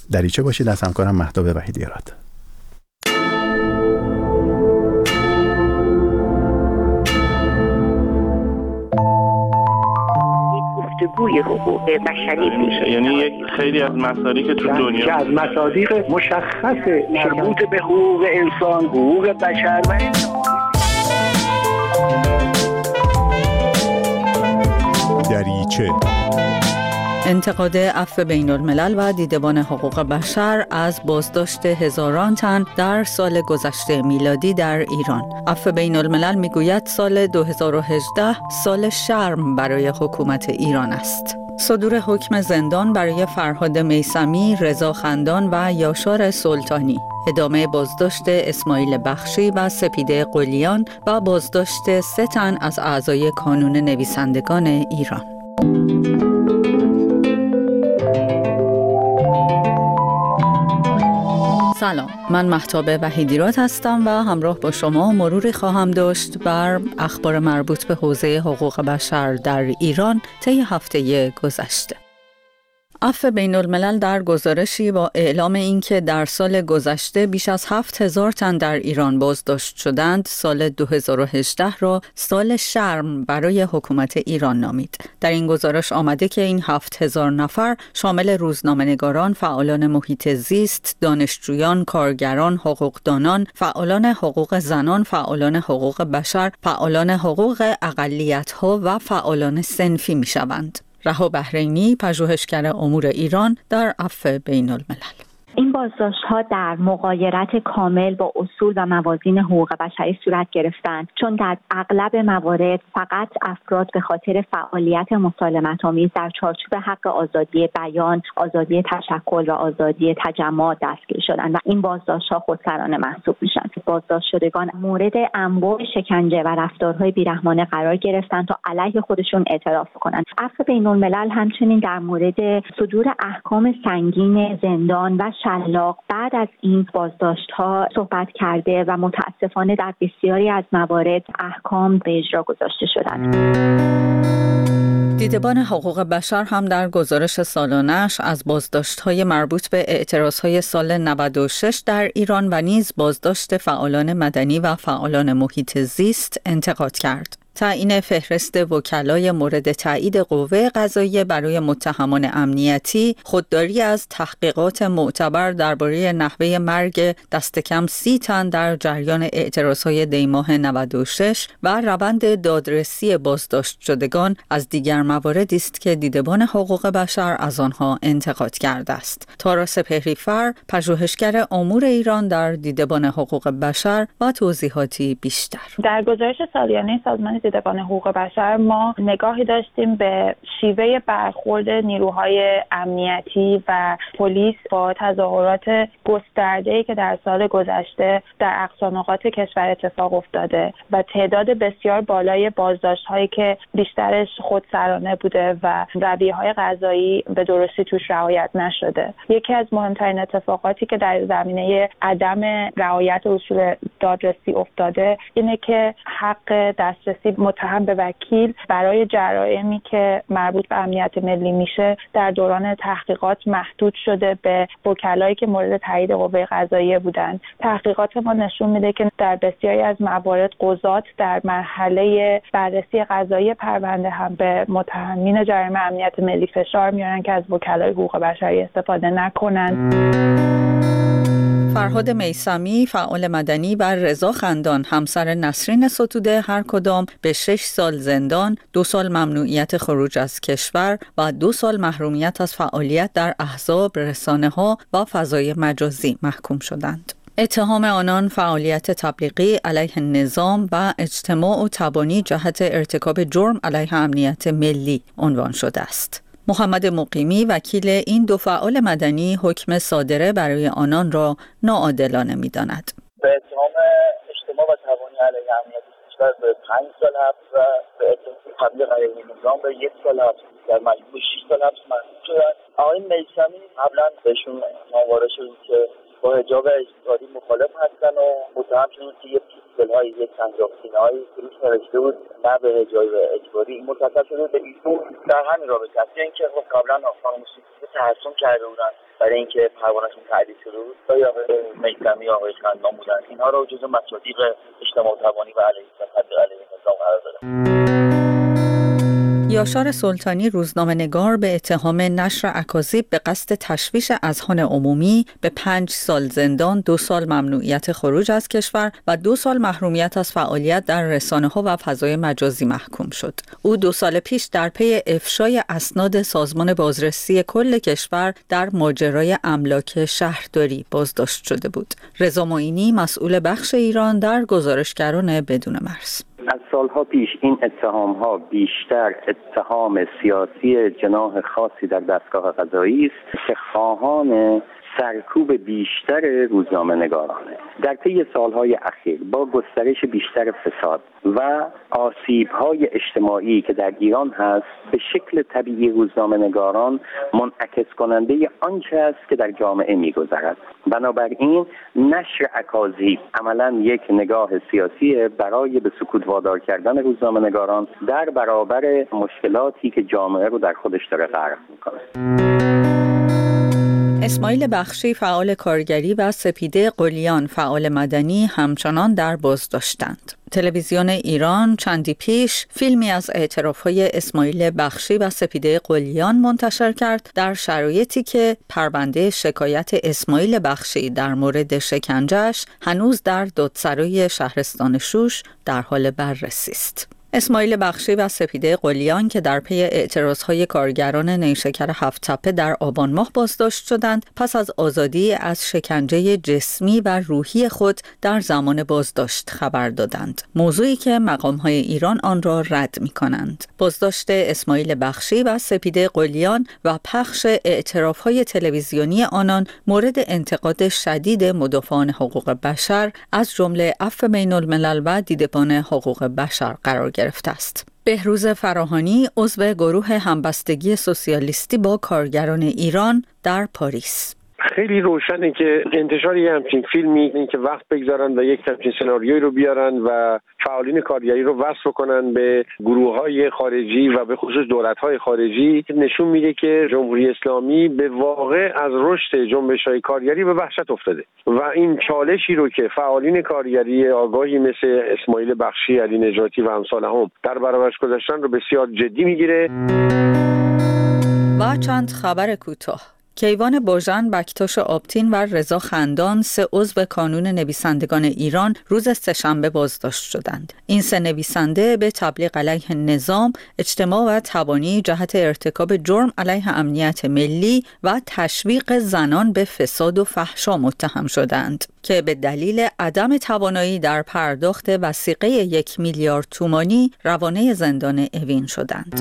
دریچه باشید. از همکارم مهتاب وحیدی‌آراد. گفتگوی حقوق بشری میشه، یعنی یک خیلی از مصادیق تو دنیا که از مصادیق مشخص مربوط به حقوق انسان، حقوق بشر و دریچه. انتقاد عفو بین الملل و دیدبان حقوق بشر از بازداشت هزاران تن در سال گذشته میلادی در ایران. عفو بین الملل میگوید سال 2018 سال شرم برای حکومت ایران است. صدور حکم زندان برای فرهاد میثمی، رضا خندان و یاشار سلطانی، ادامه بازداشت اسماعیل بخشی و سپیده قلیان و بازداشت 3 تن از اعضای کانون نویسندگان ایران. سلام، من مهتاب وحیدی‌آراد هستم و همراه با شما مروری خواهم داشت بر اخبار مربوط به حوزه حقوق بشر در ایران طی هفته گذشته. عفو بین الملل در گزارشی با اعلام اینکه در سال گذشته بیش از 7000 تن در ایران بازداشت شدند، سال 2018 را سال شرم برای حکومت ایران نامید. در این گزارش آمده که این 7000 نفر شامل روزنامه‌نگاران، فعالان محیط زیست، دانشجویان، کارگران، حقوقدانان، فعالان حقوق زنان، فعالان حقوق بشر، فعالان حقوق اقلیت‌ها و فعالان صنفی می‌شوند. رها بحرینی، پژوهشگر امور ایران در عفو بین الملل. این بازداشت‌ها در مغایرت کامل با اصول و موازین حقوق بشری صورت گرفتند، چون در اغلب موارد فقط افراد به خاطر فعالیت مسالمت‌آمیز در چارچوب حق آزادی بیان، آزادی تشکل و آزادی تجمع دستگیر شدند و این بازداشت‌ها خودسرانه محسوب میشن. بازداشت شدگان مورد انواع شکنجه و رفتارهای بیرحمانه قرار گرفتند تا علیه خودشون اعتراف کنند. عفو بین الملل همچنین در مورد صدور احکام سنگین زندان و شلاق بعد از این بازداشت‌ها صحبت کرده و متاسفانه در بسیاری از موارد احکام به اجرا گذاشته شدند. دیدبان حقوق بشر هم در گزارش سالانه‌اش از بازداشت‌های مربوط به اعتراض‌های سال 96 در ایران و نیز بازداشت فعالان مدنی و فعالان محیط زیست انتقاد کرد. تعیین فهرست وکلای مورد تایید قوه قضاییه برای متهمان امنیتی، خودداری از تحقیقات معتبر درباره نحوه مرگ دست کم 30 تن در جریان اعتراضهای دیماه 96 و روند دادرسی بازداشت شدگان از دیگر مواردی است که دیدبان حقوق بشر از آنها انتقاد کرده است. تارا سپهری‌فر، پژوهشگر امور ایران در دیدبان حقوق بشر و توضیحاتی بیشتر. در گزارش سالیانه سازمان دیدبان حقوق بشر ما نگاهی داشتیم به شیوه برخورد نیروهای امنیتی و پلیس با تظاهرات گسترده‌ای که در سال گذشته در اقصا نقاط کشور اتفاق افتاده و تعداد بسیار بالای بازداشت‌هایی که بیشترش خودسرانه بوده و رویه‌های قضایی به درستی توش رعایت نشده. یکی از مهمترین اتفاقاتی که در زمینه عدم رعایت اصول دادرسی افتاده اینه که حق دسترسی متهم به وکیل برای جرائمی که مربوط به امنیت ملی میشه در دوران تحقیقات محدود شده به وکلایی که مورد تایید قوه قضاییه بودند. تحقیقات ما نشون میده که در بسیاری از موارد قضات در مرحله بررسی قضایی پرونده هم به متهمین جرایم امنیت ملی فشار میارن که از وکلای حقوق بشری استفاده نکنند. فرهاد میثمی، فعال مدنی و رضا خندان، همسر نسرین ستوده، هر کدام به 6 سال زندان، 2 سال ممنوعیت خروج از کشور و 2 سال محرومیت از فعالیت در احزاب، رسانه‌ها و فضای مجازی محکوم شدند. اتهام آنان فعالیت تبلیغی علیه نظام و اجتماع و تبانی جهت ارتکاب جرم علیه امنیت ملی عنوان شده است. محمد مقیمی، وکیل این 2 فعال مدنی، حکم صادره برای آنان را ناعادلانه می‌داند. به اتهام اجتماع و تبانی علیه امنیت کشور به 5 سال حبس و به اتهام تبلیغ علیه نظام به 1 سال حبس در مجموع 6 سال حبس محکوم شدند. آقای میثمی قبلا بهشون اتهام وارد شد که با حجاب اجباری مخالف هستن و متهم شدن که یه پیستول‌های یک سنجاق‌سینه‌های روش نوشته بود نه به حجاب اجباری. این مرتکب شده به ایشون در همین رابطه است. اینکه خب قبلا خانم موسیقی تحصیل کرده بودن برای اینکه پروانه‌شون تعدیل شده بود تا یا میثمی آقای خندان بودن، اینها رو جزو مصادیق اجتماع توانی و علیه نظام قرار دادن. یاشار سلطانی روزنامه‌نگار به اتهام نشر اکاذیب به قصد تشویش اذهان عمومی به 5 سال زندان، 2 سال ممنوعیت خروج از کشور و 2 سال محرومیت از فعالیت در رسانه‌ها و فضای مجازی محکوم شد. او 2 سال پیش در پی افشای اسناد سازمان بازرسی کل کشور در ماجرای املاک شهرداری بازداشت شده بود. رضا معینی، مسئول بخش ایران در گزارشگران بدون مرز: از سالها پیش این اتهام‌ها بیشتر اتهام سیاسی جناح خاصی در دستگاه قضایی است که خواهان سرکوب بیشتر روزنامه‌نگارانه. در طی سالهای اخیر با گسترش بیشتر فساد و آسیب‌های اجتماعی که در ایران هست، به شکل طبیعی روزنامه‌نگاران منعکس کننده آنچه است که در جامعه می‌گذرد. بنابراین نشر اکاذیب عملاً یک نگاه سیاسی برای به سکوت وادار کردن روزنامه‌نگاران در برابر مشکلاتی که جامعه رو در خودش داره غرق می‌کنه. اسماعیل بخشی، فعال کارگری، و سپیده قلیان، فعال مدنی، همچنان در بازداشتند. تلویزیون ایران چندی پیش فیلمی از اعتراف‌های اسماعیل بخشی و سپیده قلیان منتشر کرد در شرایطی که پرونده شکایت اسماعیل بخشی در مورد شکنجه‌اش هنوز در دادسرای شهرستان شوش در حال بررسی است. اسماعیل بخشی و سپیده قلیان که در پی اعتراضهای کارگران نیشکر 7 تپه در آبان ماه بازداشت شدند، پس از آزادی از شکنجه جسمی و روحی خود در زمان بازداشت خبر دادند، موضوعی که مقام‌های ایران آن را رد می‌کنند. بازداشت اسماعیل بخشی و سپیده قلیان و پخش اعتراف‌های تلویزیونی آنان مورد انتقاد شدید مدافعان حقوق بشر از جمله عفو بین‌الملل و دیدبان حقوق بشر قرار گرفت است. بهروز فراهانی، عضو گروه همبستگی سوسیالیستی با کارگران ایران در پاریس: خیلی روشنه که انتشار یه همچین فیلمی، این که وقت بگذارن و یک همچین سناریویی رو بیارن و فعالین کارگری رو وصل کنن به گروه‌های خارجی و به خصوص دولت‌های خارجی، نشون میده که جمهوری اسلامی به واقع از رشد جنبش‌های کارگری به وحشت افتاده و این چالشی رو که فعالین کارگری آگاهی مثل اسماعیل بخشی، علی نجاتی و امثالهم در برابرش گذاشتن رو بسیار جدی میگیره. و چند خبر کوتاه: کیوان باژن، بکتاش آبتین و رضا خندان، 3 عضو کانون نویسندگان ایران، روز سه‌شنبه بازداشت شدند. این 3 نویسنده به تبلیغ علیه نظام، اجتماع و توانی جهت ارتکاب جرم علیه امنیت ملی و تشویق زنان به فساد و فحشا متهم شدند که به دلیل عدم توانایی در پرداخت وثیقه 1 میلیارد تومانی روانه زندان اوین شدند.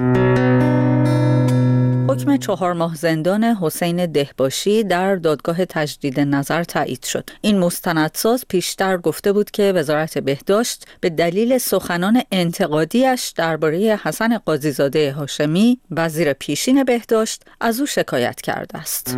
حکم 4 ماه زندان حسین دهباشی در دادگاه تجدید نظر تایید شد. این مستندساز پیشتر گفته بود که وزارت بهداشت به دلیل سخنان انتقادیش درباره حسن قاضیزاده هاشمی، وزیر پیشین بهداشت، از او شکایت کرده است.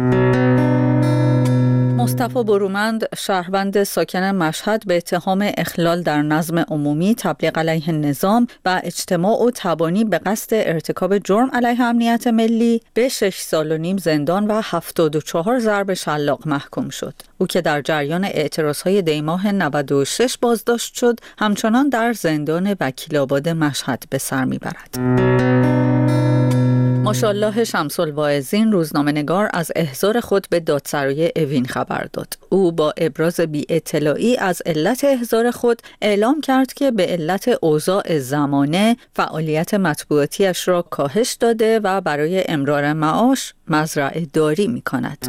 مصطفی برومند، شهروند ساکن مشهد، به اتهام اخلال در نظم عمومی، تبلیغ علیه نظام و اجتماع و تبانی به قصد ارتکاب جرم علیه امنیت ملی به 6 سال و نیم زندان و 74 ضرب شلاق محکوم شد. او که در جریان اعتراضهای دیماه 96 بازداشت شد، همچنان در زندان وکیل‌آباد مشهد به سر میبرد. ماشاءالله شمس‌الواعظین، روزنامه‌نگار، از احضار خود به دادسرای اوین خبر داد. او با ابراز بی‌اطلاعی از علت احضار خود اعلام کرد که به علت اوضاع زمانه فعالیت مطبوعاتیش را کاهش داده و برای امرار معاش مزرعه داری می‌کند.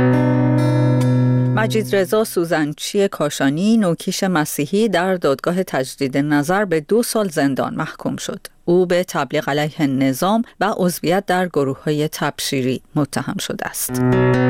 مجید رضا سوزنچی کاشانی، نوکیش مسیحی، در دادگاه تجدید نظر به 2 سال زندان محکوم شد. او به تبلیغ علیه نظام و عضویت در گروه‌های تبشیری متهم شده است.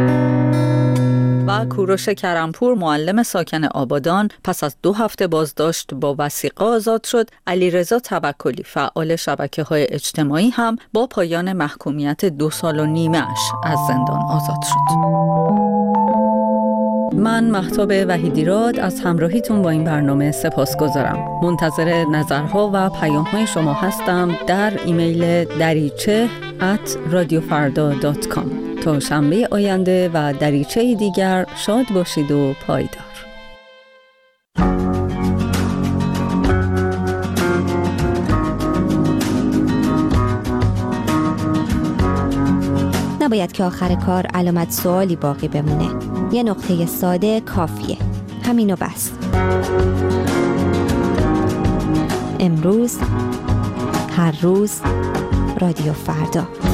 و کوروش کرمپور، معلم ساکن آبادان، پس از 2 هفته بازداشت با وثیقه آزاد شد. علیرضا توکلی، فعال شبکه‌های اجتماعی، هم با پایان محکومیت 2 سال و نیمه‌اش از زندان آزاد شد. من مهتاب وحیدیراد از همراهیتون با این برنامه سپاسگزارم. منتظر نظرها و پیام‌های شما هستم در ایمیل dariche@radiofarda.com. تا شنبه آینده و دریچه دیگر شاد باشید و پایدار. نباید که آخر کار علامت سوالی باقی بمونه. یه نقطه ساده کافیه. همینو بس. امروز، هر روز، رادیو فردا.